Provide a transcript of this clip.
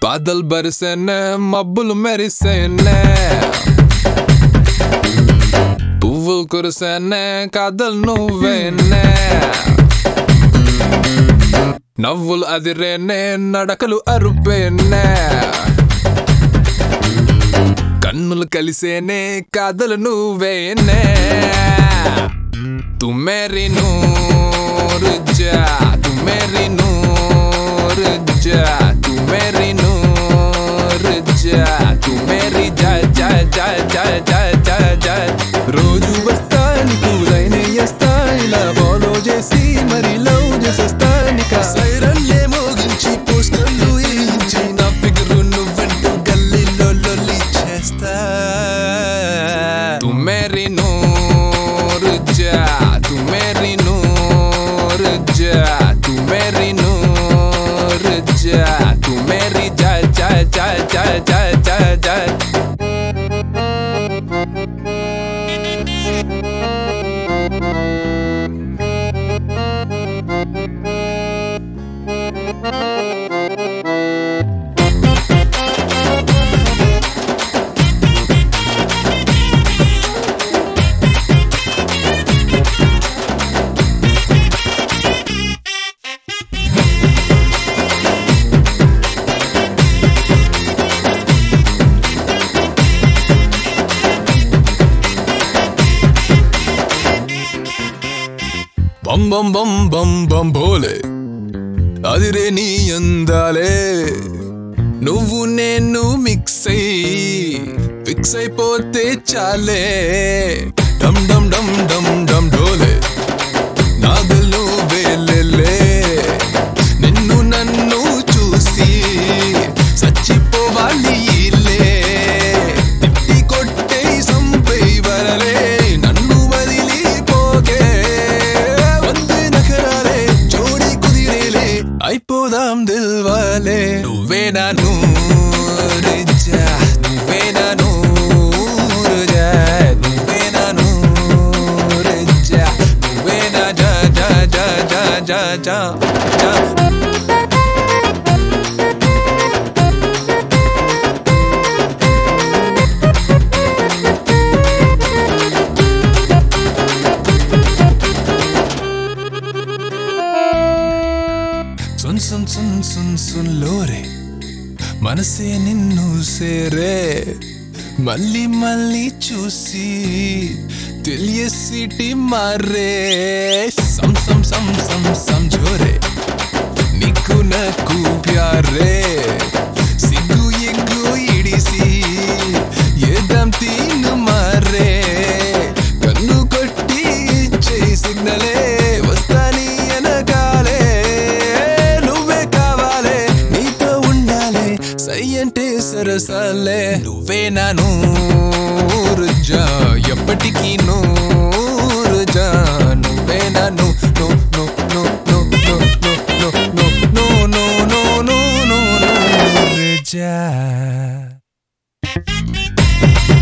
బాదల్ బరిసేనే మబ్బులు మెరిసేనే పువ్వులు కురిసేనే కాదల్ నువ్వేనే నవ్వులు అదిరేనే నడకలు అరుపేనే కన్నులు కలిసేనే కాదలు నువ్వేనే तू मेरी नूर जा तू मेरी नूर जा तू मेरी नूर जा तू मेरी जा जा जा जा जा जा जा రోజు వస్తానికి ఉదయనే చేస్తాయిలా ఫాలో చేసి మరి లవ్ చేసేస్తానిక సైరన్లే మోగించి పోస్టర్లు వేయించి నా ఫిగరు నువ్వంటూ గల్లీలో లొల్లి చేస్తా तू मेरी नूर जा तू मेरी नूर जा तू मेरी नूर जा तू मेरी जा जा जा जा जा जा जा बम बम बम बम बम भोले అదిరే నీ అందాలే నువ్వు నేను మిక్స్ అయిపోతే చాలే డమ్ డమ్ డమ్ డమ్ డమ్ ఢోలే నాదల్ నువ్వేలే నిన్ను నన్ను చూసి చచ్చిపోవాలి తిట్టి కొట్టే సంపై వరలే నన్ను వదిలిపోకే అయిపోదాం దిల్వాలే నువ్వే నా నూర్ జా నువ్వే నా నూర్ జా నువ్వే నా నూర్ జా నువ్వే నా జా జా జా జా జా జా జా सुन सुन सुन सुन सुन लो रे మనసే నిన్ను సేరే మళ్ళీ మళ్ళీ చూసి తెలియసిటి మారే సమ్ సమ్ సమ్ సమ్ సంజోరే నీకు నాకు ప్యారే సిగ్గు ఎగ్గు ఇడిసి ఏదం తీను మారే కన్ను కొట్టి ఇచ్చే సిగ్నలే వస్తాని అనగాలే సయ్యంటే సరసాలే నువ్వే నా నూరు జా ఎప్పటికీ నూరు జా నువ్వే నా నూ నూ నూ నూ నూ నూ నూ నూ నూ నూ నూ నూ నూ నూరు జా